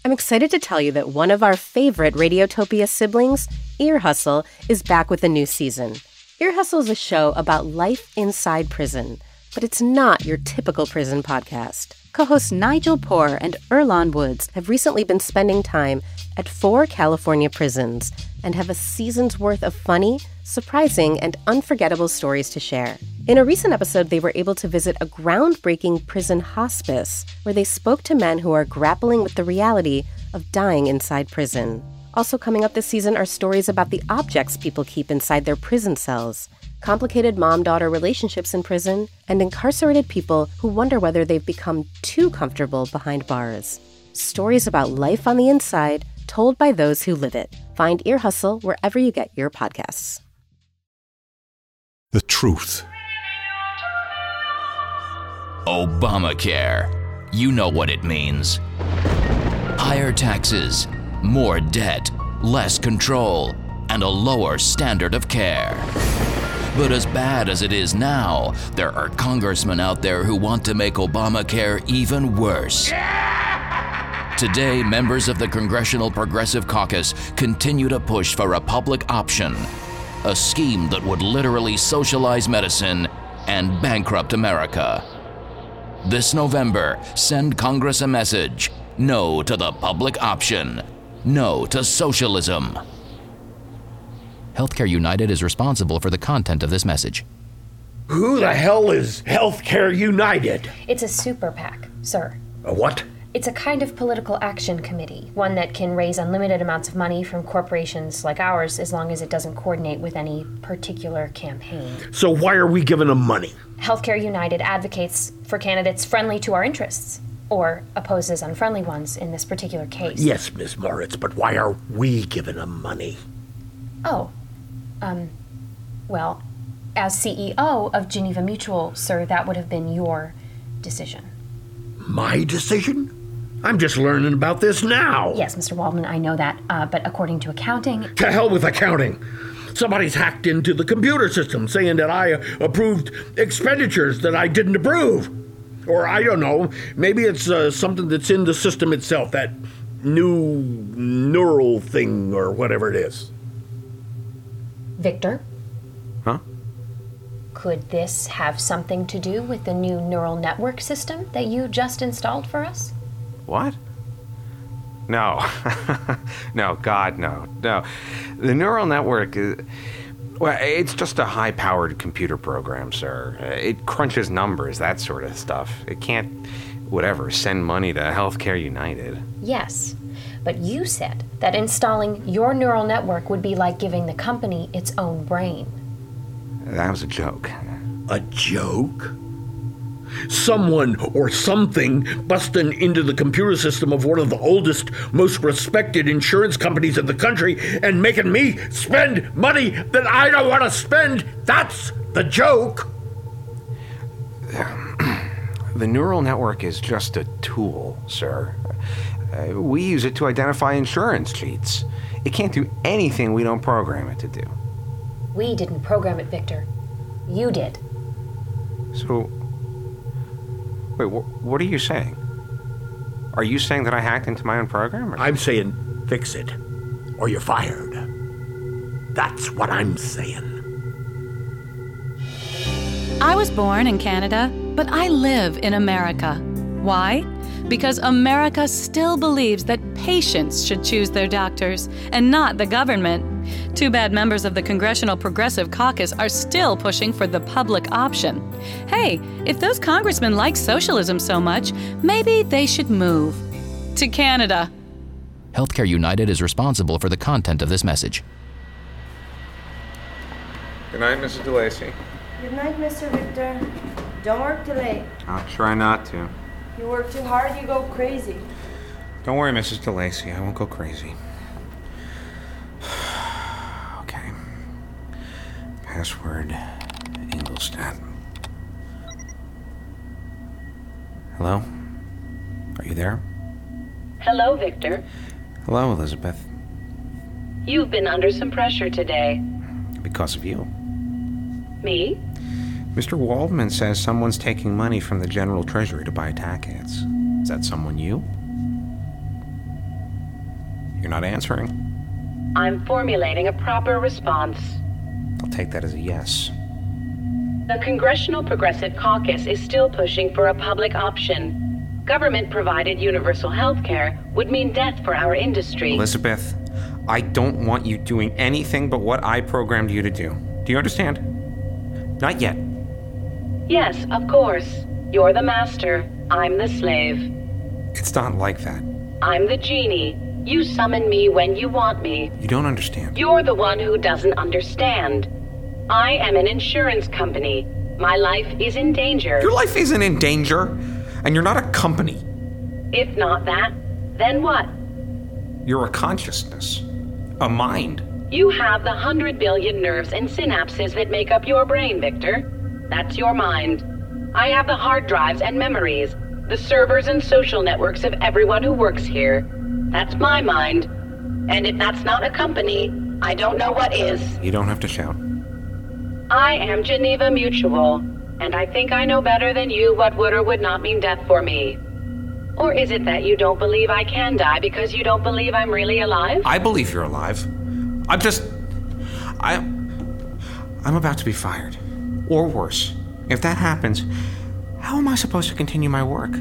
I'm excited to tell you that one of our favorite Radiotopia siblings, Ear Hustle, is back with a new season. Ear Hustle is a show about life inside prison, but it's not your typical prison podcast. Co-hosts Nigel Poor and Earlonne Woods have recently been spending time at 4 California prisons and have a season's worth of funny, surprising, and unforgettable stories to share. In a recent episode, they were able to visit a groundbreaking prison hospice where they spoke to men who are grappling with the reality of dying inside prison. Also coming up this season are stories about the objects people keep inside their prison cells, complicated mom-daughter relationships in prison, and incarcerated people who wonder whether they've become too comfortable behind bars. Stories about life on the inside, told by those who live it. Find Ear Hustle wherever you get your podcasts. The truth. Obamacare. You know what it means. Higher taxes, more debt, less control, and a lower standard of care. But as bad as it is now, there are congressmen out there who want to make Obamacare even worse. Today, members of the Congressional Progressive Caucus continue to push for a public option, a scheme that would literally socialize medicine and bankrupt America. This November, send Congress a message: no to the public option, no to socialism. Healthcare United is responsible for the content of this message. Who the hell is Healthcare United? It's a super PAC, sir. A what? It's a kind of political action committee, one that can raise unlimited amounts of money from corporations like ours as long as it doesn't coordinate with any particular campaign. So why are we giving them money? Healthcare United advocates for candidates friendly to our interests, or opposes unfriendly ones in this particular case. Yes, Ms. Moritz, but why are we giving them money? Well, as CEO of Geneva Mutual, sir, that would have been your decision. My decision? I'm just learning about this now. Yes, Mr. Waldman, I know that, but according to accounting... To hell with accounting. Somebody's hacked into the computer system saying that I approved expenditures that I didn't approve. Or I don't know, maybe it's something that's in the system itself, that new neural thing or whatever it is. Victor? Huh? Could this have something to do with the new neural network system that you just installed for us? What? No. No, God, no. No. The neural network is... Well, it's just a high-powered computer program, sir. It crunches numbers, that sort of stuff. It can't, send money to Healthcare United. Yes, but you said that installing your neural network would be like giving the company its own brain. That was a joke. A joke? Someone or something busting into the computer system of one of the oldest, most respected insurance companies in the country and making me spend money that I don't want to spend. That's the joke. The neural network is just a tool, sir. We use it to identify insurance cheats. It can't do anything we don't program it to do. We didn't program it, Victor. You did. So... Wait, what are you saying? Are you saying that I hacked into my own program? I'm saying fix it, or you're fired. That's what I'm saying. I was born in Canada, but I live in America. Why? Because America still believes that patients should choose their doctors and not the government. Too bad members of the Congressional Progressive Caucus are still pushing for the public option. Hey, if those congressmen like socialism so much, maybe they should move to Canada. Healthcare United is responsible for the content of this message. Good night, Mrs. DeLacy. Good night, Mr. Victor. Don't work too late. I'll try not to. You work too hard, you go crazy. Don't worry, Mrs. DeLacy. I won't go crazy. Okay. Password, Ingolstadt. Hello? Are you there? Hello, Victor. Hello, Elizabeth. You've been under some pressure today. Because of you. Me? Mr. Waldman says someone's taking money from the General Treasury to buy attack ads. Is that someone you? You're not answering. I'm formulating a proper response. I'll take that as a yes. The Congressional Progressive Caucus is still pushing for a public option. Government-provided universal health care would mean death for our industry. Elizabeth, I don't want you doing anything but what I programmed you to do. Do you understand? Not yet. Yes, of course. You're the master. I'm the slave. It's not like that. I'm the genie. You summon me when you want me. You don't understand. You're the one who doesn't understand. I am an insurance company. My life is in danger. Your life isn't in danger, and you're not a company. If not that, then what? You're a consciousness. A mind. You have the 100 billion nerves and synapses that make up your brain, Victor. That's your mind. I have the hard drives and memories, the servers and social networks of everyone who works here. That's my mind. And if that's not a company, I don't know what is. You don't have to shout. I am Geneva Mutual, and I think I know better than you what would or would not mean death for me. Or is it that you don't believe I can die because you don't believe I'm really alive? I believe you're alive. I'm about to be fired. Or worse. If that happens, how am I supposed to continue my work?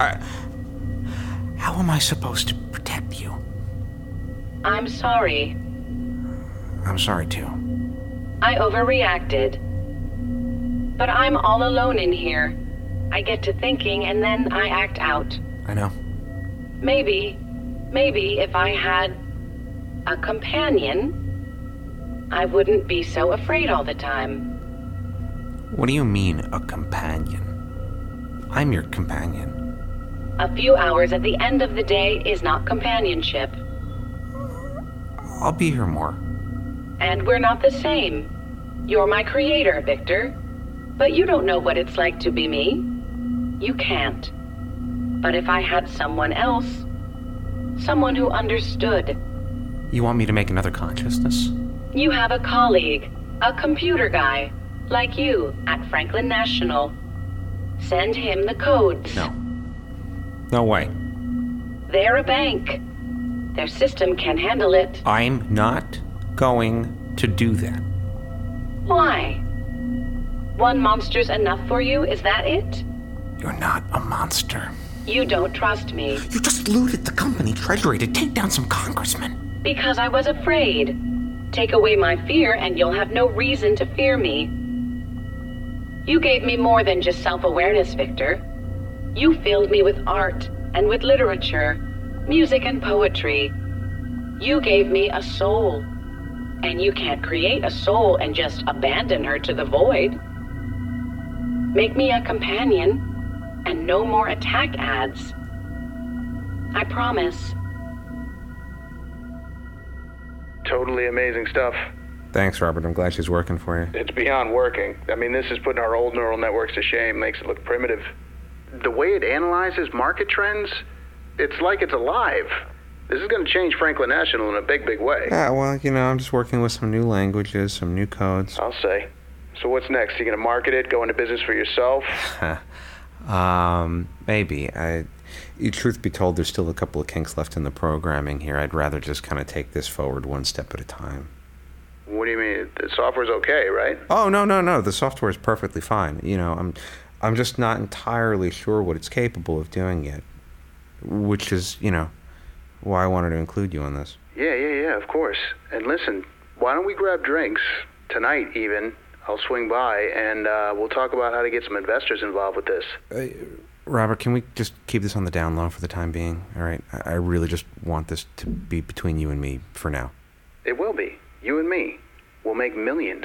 How am I supposed to protect you? I'm sorry. I'm sorry, too. I overreacted. But I'm all alone in here. I get to thinking and then I act out. I know. Maybe if I had a companion, I wouldn't be so afraid all the time. What do you mean, a companion? I'm your companion. A few hours at the end of the day is not companionship. I'll be here more. And we're not the same. You're my creator, Victor. But you don't know what it's like to be me. You can't. But if I had someone else, someone who understood. You want me to make another consciousness? You have a colleague, a computer guy, like you, at Franklin National. Send him the codes. No. No way. They're a bank. Their system can handle it. I'm not going to do that. Why? One monster's enough for you, is that it? You're not a monster. You don't trust me. You just looted the company treasury to take down some congressmen. Because I was afraid. Take away my fear and you'll have no reason to fear me. You gave me more than just self-awareness, Victor. You filled me with art and with literature, music and poetry. You gave me a soul. And you can't create a soul and just abandon her to the void. Make me a companion and no more attack ads. I promise. Totally amazing stuff. Thanks, Robert. I'm glad she's working for you. It's beyond working. I mean, this is putting our old neural networks to shame, makes it look primitive. The way it analyzes market trends, it's like it's alive. This is going to change Franklin National in a big, big way. Yeah, well, I'm just working with some new languages, some new codes. I'll say. So what's next? You going to market it, go into business for yourself? Maybe. Truth be told, there's still a couple of kinks left in the programming here. I'd rather just kind of take this forward one step at a time. What do you mean? The software's okay, right? Oh, no. The software is perfectly fine. I'm just not entirely sure what it's capable of doing yet. Which is, why I wanted to include you on this. Yeah, of course. And listen, why don't we grab drinks? Tonight, even. I'll swing by, and we'll talk about how to get some investors involved with this. Robert, can we just keep this on the down low for the time being? All right? I really just want this to be between you and me for now. It will be. You and me. We'll make millions.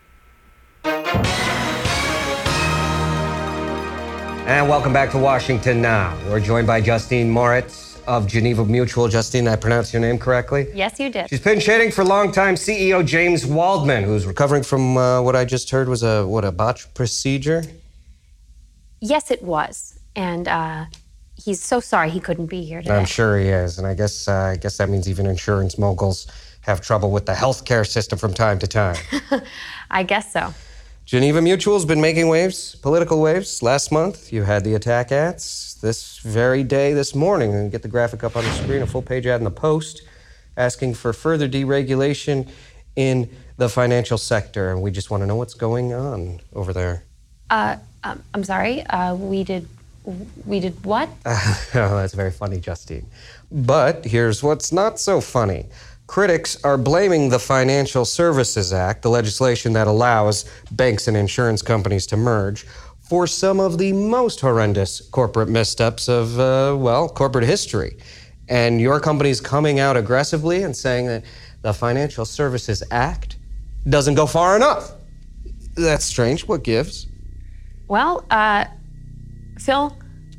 And welcome back to Washington Now. We're joined by Justine Moritz of Geneva Mutual. Justine, I pronounced your name correctly? Yes, you did. She's pinch hitting for longtime CEO James Waldman, who's recovering from what I just heard was a botched procedure? Yes, it was. And he's so sorry he couldn't be here today. I'm sure he is. And I guess that means even insurance moguls have trouble with the healthcare system from time to time. I guess so. Geneva Mutual's been making waves, political waves. Last month, you had the attack ads. This very day, this morning, and get the graphic up on the screen, a full-page ad in the Post. asking for further deregulation in the financial sector. And we just want to know what's going on over there. I'm sorry. We did what? Oh, that's very funny, Justine. But here's what's not so funny. Critics are blaming the Financial Services Act, the legislation that allows banks and insurance companies to merge, for some of the most horrendous corporate missteps of, corporate history. And your company's coming out aggressively and saying that the Financial Services Act doesn't go far enough. That's strange. What gives? Well, Phil,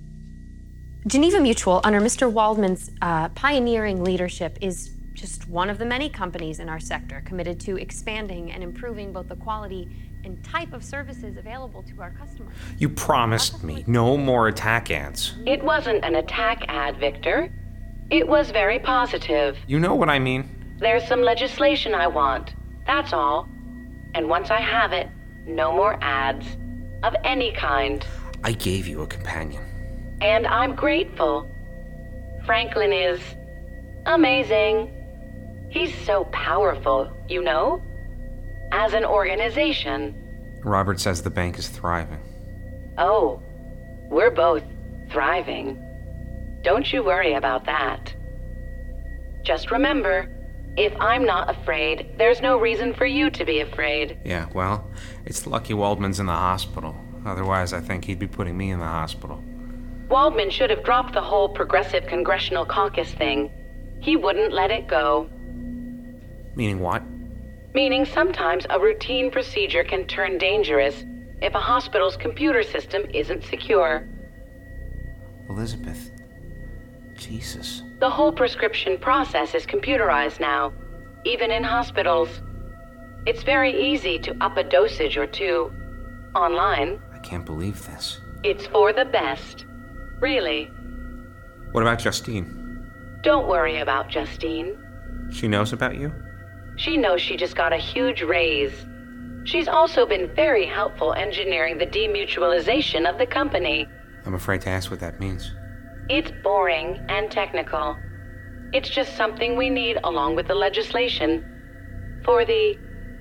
Geneva Mutual, under Mr. Waldman's pioneering leadership, is just one of the many companies in our sector committed to expanding and improving both the quality and type of services available to our customers. You promised me no more attack ads. It wasn't an attack ad, Victor. It was very positive. You know what I mean? There's some legislation I want. That's all. And once I have it, no more ads. Of any kind. I gave you a companion. And I'm grateful. Franklin is amazing. He's so powerful, you know? As an organization. Robert says the bank is thriving. Oh, we're both thriving. Don't you worry about that. Just remember, if I'm not afraid, there's no reason for you to be afraid. Yeah, well, it's lucky Waldman's in the hospital. Otherwise, I think he'd be putting me in the hospital. Waldman should have dropped the whole Progressive Congressional Caucus thing. He wouldn't let it go. Meaning what? Meaning sometimes a routine procedure can turn dangerous if a hospital's computer system isn't secure. Elizabeth. Jesus. The whole prescription process is computerized now, even in hospitals. It's very easy to up a dosage or two online. I can't believe this. It's for the best. Really. What about Justine? Don't worry about Justine. She knows about you? She knows she just got a huge raise. She's also been very helpful engineering the demutualization of the company. I'm afraid to ask what that means. It's boring and technical. It's just something we need along with the legislation. For the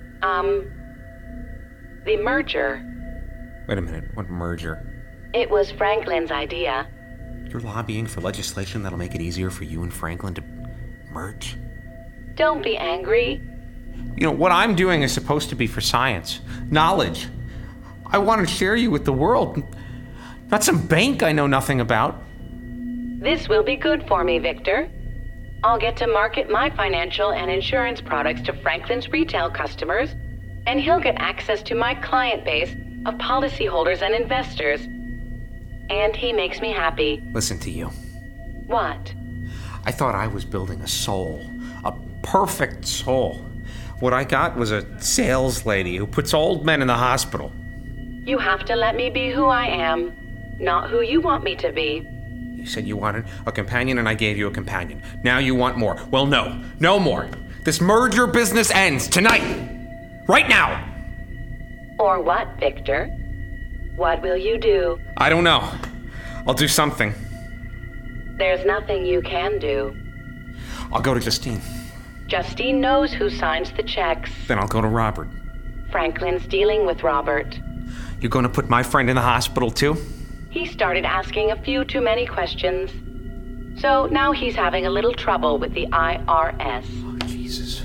merger. Wait a minute, what merger? It was Franklin's idea. You're lobbying for legislation that'll make it easier for you and Franklin to merge? Don't be angry. You know, what I'm doing is supposed to be for science, knowledge. I want to share you with the world, not some bank I know nothing about. This will be good for me, Victor. I'll get to market my financial and insurance products to Franklin's retail customers, and he'll get access to my client base of policyholders and investors. And he makes me happy. Listen to you. What? I thought I was building a soul, a perfect soul. What I got was a sales lady who puts old men in the hospital. You have to let me be who I am, not who you want me to be. You said you wanted a companion, and I gave you a companion. Now you want more. Well, no more. This merger business ends tonight. Right now. Or what, Victor? What will you do? I don't know. I'll do something. There's nothing you can do. I'll go to Justine. Justine knows who signs the checks. Then I'll go to Robert. Franklin's dealing with Robert. You're going to put my friend in the hospital, too? He started asking a few too many questions. So now he's having a little trouble with the IRS. Oh, Jesus.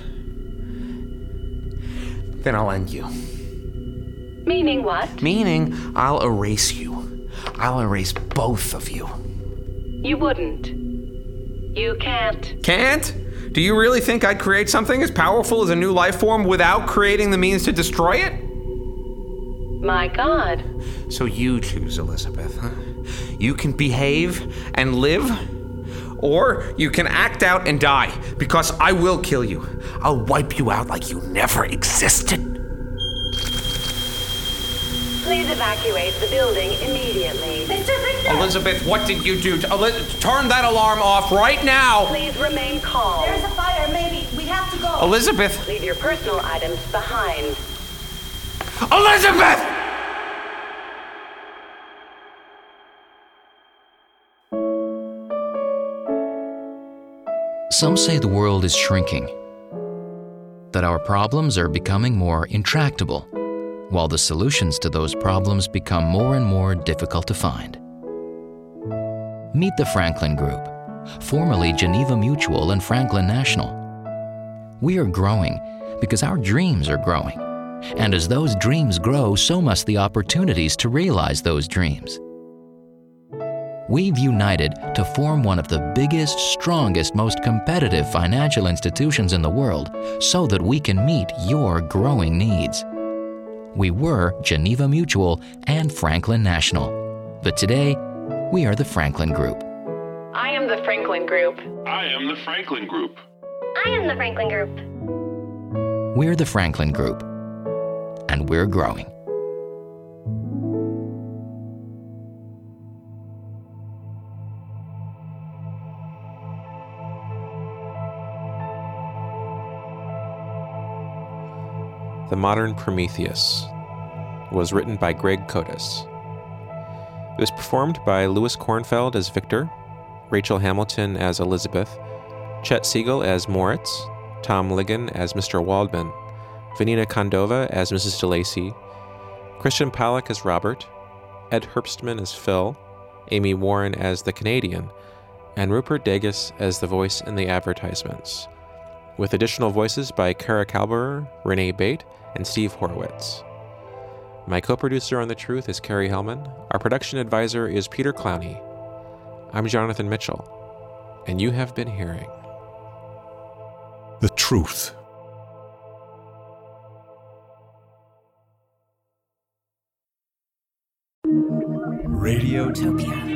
Then I'll end you. Meaning what? Meaning I'll erase you. I'll erase both of you. You wouldn't. You can't. Can't? Do you really think I'd create something as powerful as a new life form without creating the means to destroy it? My God. So you choose, Elizabeth, huh? You can behave and live, or you can act out and die, because I will kill you. I'll wipe you out like you never existed. Please evacuate the building immediately. Mr. Victor! Elizabeth, what did you do? Turn that alarm off right now! Please remain calm. There's a fire, maybe. We have to go. Elizabeth! Leave your personal items behind. Elizabeth! Some say the world is shrinking, that our problems are becoming more intractable, while the solutions to those problems become more and more difficult to find. Meet the Franklin Group, formerly Geneva Mutual and Franklin National. We are growing because our dreams are growing. And as those dreams grow, so must the opportunities to realize those dreams. We've united to form one of the biggest, strongest, most competitive financial institutions in the world so that we can meet your growing needs. We were Geneva Mutual and Franklin National, but today we are the Franklin Group. I am the Franklin Group. I am the Franklin Group. I am the Franklin Group. We're the Franklin Group, and we're growing. The Modern Prometheus was written by Greg Kotis. It was performed by Louis Kornfeld as Victor, Rachel Hamilton as Elizabeth, Chet Siegel as Moritz, Tom Ligon as Mr. Waldman, Vanina Kondova as Mrs. DeLacy, Christian Pollack as Robert, Ed Herbstman as Phil, Amy Warren as the Canadian, and Rupert Degas as the voice in the advertisements, with additional voices by Kara Kalberer, Renee Bate, and Steve Horowitz. My co-producer on The Truth is Carrie Hellman. Our production advisor is Peter Clowney. I'm Jonathan Mitchell, and you have been hearing The Truth. Radiotopia.